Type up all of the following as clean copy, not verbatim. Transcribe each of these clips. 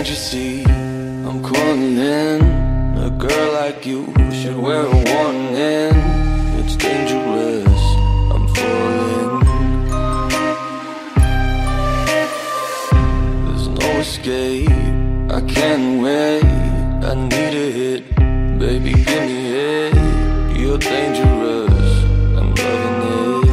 Can't you see I'm calling in? A girl like you should wear a warning. It's dangerous, I'm falling. There's no escape, I can't wait. I need a hit, baby give me it. You're dangerous, I'm loving it.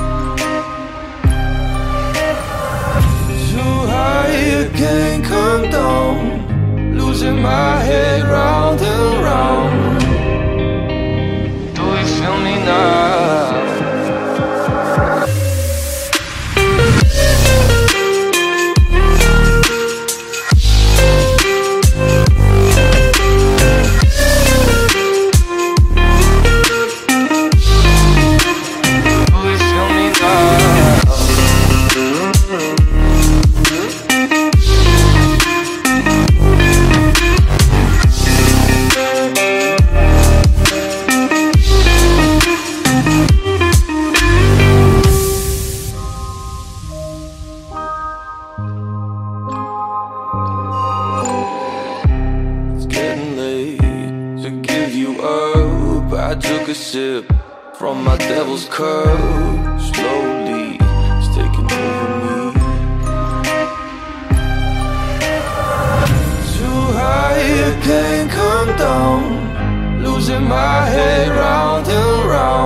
Too high, you can't come down. Losing my head round and round. Do you feel me now? I took a sip from my devil's cup. Slowly, it's taking over me. Too high, you can't come down. Losing my head round and round.